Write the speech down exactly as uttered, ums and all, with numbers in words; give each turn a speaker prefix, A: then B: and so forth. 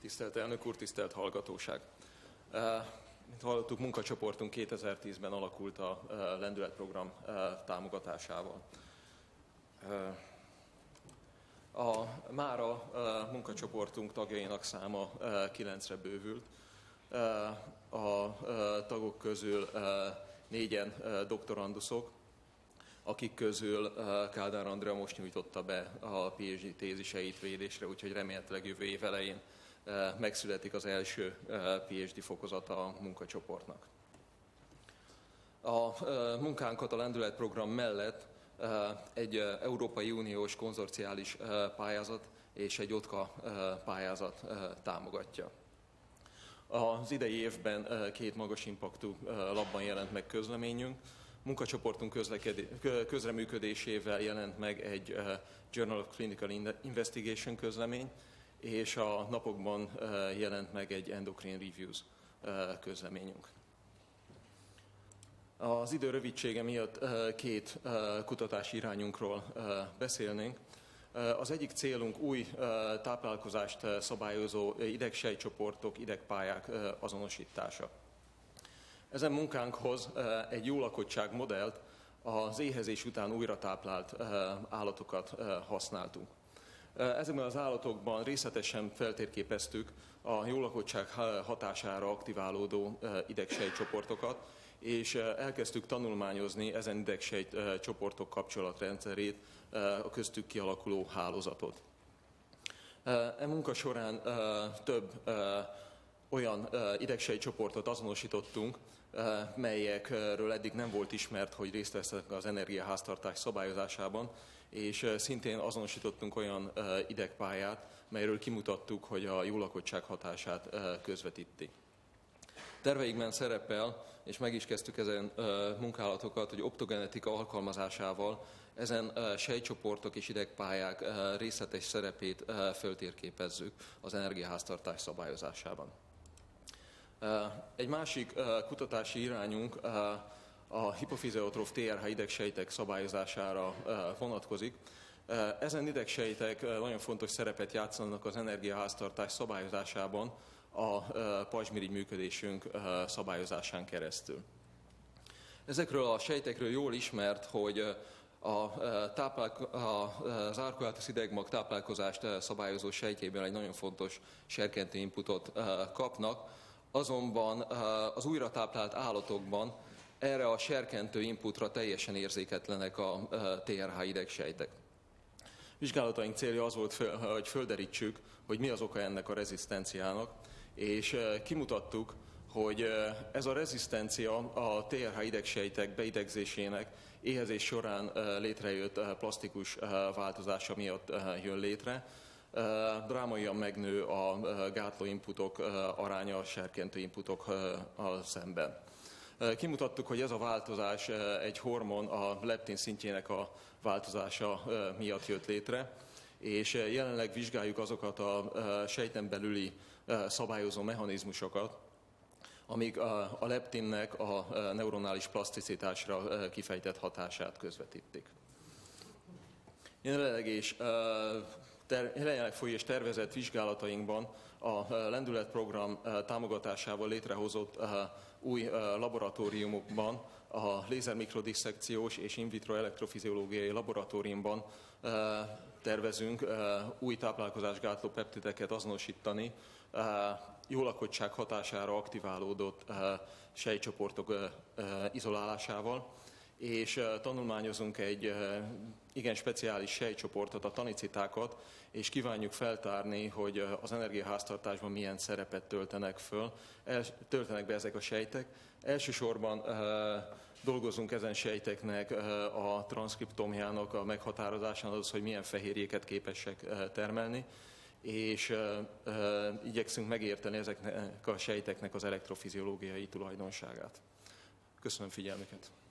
A: Tisztelt elnök úr, tisztelt hallgatóság! Mint hallottuk, munkacsoportunk kétezer-tízben alakult a lendületprogram támogatásával. A mára a munkacsoportunk tagjainak száma kilencre bővült. A tagok közül négyen doktoranduszok, akik közül Kádár Andrea most nyújtotta be a PhD téziseit védésre, úgyhogy remélhetőleg jövő év elején megszületik az első PhD fokozata a munkacsoportnak. A munkánkat a lendületprogram mellett egy Európai Uniós konzorciális pályázat és egy OTCA pályázat támogatja. Az idei évben két magas impaktú labban jelent meg közleményünk. Munkacsoportunk közreműködésével jelent meg egy Journal of Clinical Investigation közlemény, és a napokban jelent meg egy Endocrine Reviews közleményünk. Az idő rövidsége miatt két kutatási irányunkról beszélnénk. Az egyik célunk új táplálkozást szabályozó idegsejtcsoportok, idegpályák azonosítása. Ezen munkánkhoz egy jó lakottság modellt, az éhezés után újra táplált állatokat használtunk. Ezekben az állatokban részletesen feltérképeztük a jó lakottság hatására aktiválódó idegsejtcsoportokat, és elkezdtük tanulmányozni ezen idegsejtcsoportok kapcsolatrendszerét, a köztük kialakuló hálózatot. E munka során több olyan idegsejtcsoportot azonosítottunk, melyekről eddig nem volt ismert, hogy részt vesznek az energiaháztartás szabályozásában, és szintén azonosítottunk olyan idegpályát, melyről kimutattuk, hogy a jó lakottság hatását közvetíti. Terveikben szerepel, és meg is kezdtük ezen munkálatokat, hogy optogenetika alkalmazásával ezen sejtcsoportok és idegpályák részletes szerepét föltérképezzük az energiaháztartás szabályozásában. Egy másik kutatási irányunk a hipofiziotrof té er há idegsejtek szabályozására vonatkozik. Ezen idegsejtek nagyon fontos szerepet játszanak az energiaháztartás szabályozásában a pajzsmirigy működésünk szabályozásán keresztül. Ezekről a sejtekről jól ismert, hogy a táplál, az Arcuatus idegmag táplálkozást szabályozó sejtjében egy nagyon fontos serkentő inputot kapnak, azonban az újra táplált állatokban erre a serkentő inputra teljesen érzéketlenek a té er há idegsejtek. Vizsgálataink célja az volt, hogy földerítsük, hogy mi az oka ennek a rezisztenciának, és kimutattuk, hogy ez a rezisztencia a té er há idegsejtek beidegzésének éhezés során létrejött plasztikus változása miatt jön létre. Drámaian megnő a gátló inputok aránya a serkentő inputokkal szemben. Kimutattuk, hogy ez a változás egy hormon, a leptin szintjének a változása miatt jött létre, és jelenleg vizsgáljuk azokat a sejten belüli szabályozó mechanizmusokat, amik a leptinnek a neuronális plaszticitásra kifejtett hatását közvetítik. Jelenleg is Ter, jelenleg folyó és tervezett vizsgálatainkban a lendületprogram támogatásával létrehozott új laboratóriumokban, a lézermikrodisszekciós és in vitro elektrofiziológiai laboratóriumban tervezünk új táplálkozásgátló peptideket azonosítani, jó lakottság hatására aktiválódott sejtcsoportok izolálásával, és tanulmányozunk egy igen speciális sejtcsoportot, a tanicitákat, és kívánjuk feltárni, hogy az energiaháztartásban milyen szerepet töltenek föl, töltenek be ezek a sejtek. Elsősorban dolgozunk ezen sejteknek a transzkriptomjának a meghatározásán, az, hogy milyen fehérjéket képesek termelni, és igyekszünk megérteni ezeknek a sejteknek az elektrofiziológiai tulajdonságát. Köszönöm figyelmüket!